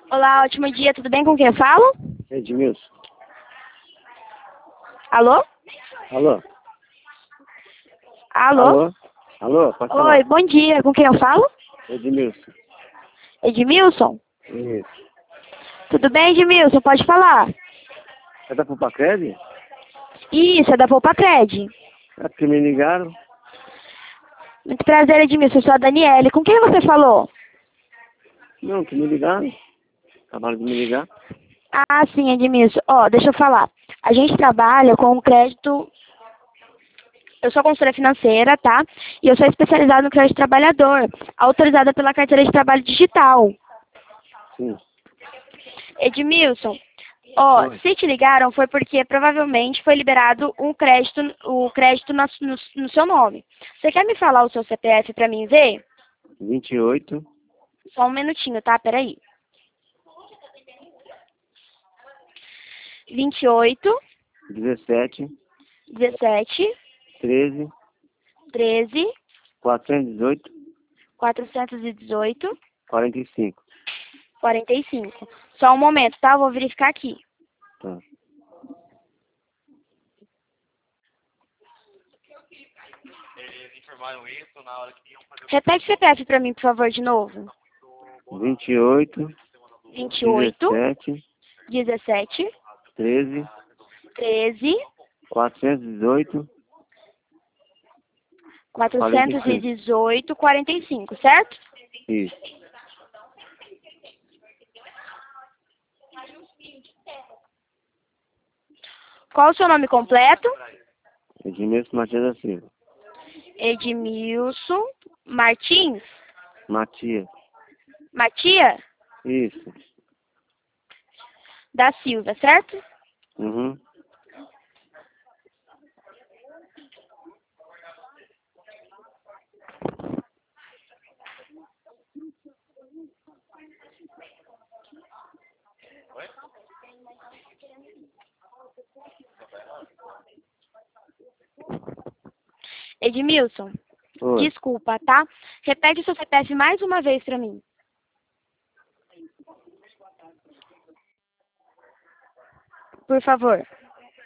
Olá, ótimo dia, tudo bem com quem eu falo? Edmilson. Alô? Alô? Alô? Alô? Alô? Pode falar. Oi, bom dia, com quem eu falo? Edmilson. Edmilson? Isso. Tudo bem, Edmilson? Pode falar. É da Pupacred? Isso, é da Polpacred. É porque me ligaram. Muito prazer, Edmilson, eu sou a Daniele. Com quem você falou? Não, que me ligaram. Acabaram de me ligar. Ah, sim, Edmilson. Ó, deixa eu falar. A gente trabalha com o crédito. Eu sou consultora financeira, tá? E eu sou especializada no crédito trabalhador, autorizada pela carteira de trabalho digital. Sim. Edmilson, ó, Oi. se te ligaram foi porque provavelmente foi liberado o crédito no seu nome. Você quer me falar o seu CPF pra mim ver? 28, Só um minutinho, tá? Peraí. 28, 17, 17, 13, 13, 418, 418, 45. 45. Só um momento, tá? Eu vou verificar aqui. Tá. Repete o CPF pra mim, por favor, de novo. 28, 28, 17, 17, 13, 13, 418, 418, 45, certo? isso. Qual o seu nome completo? Edmilson Matias da Silva. Edmilson Martins? Matias. Matias Isso. da Silva, certo? Uhum. Edmilson, Oi. desculpa, tá? Repete o seu CPF mais uma vez pra mim. Por favor.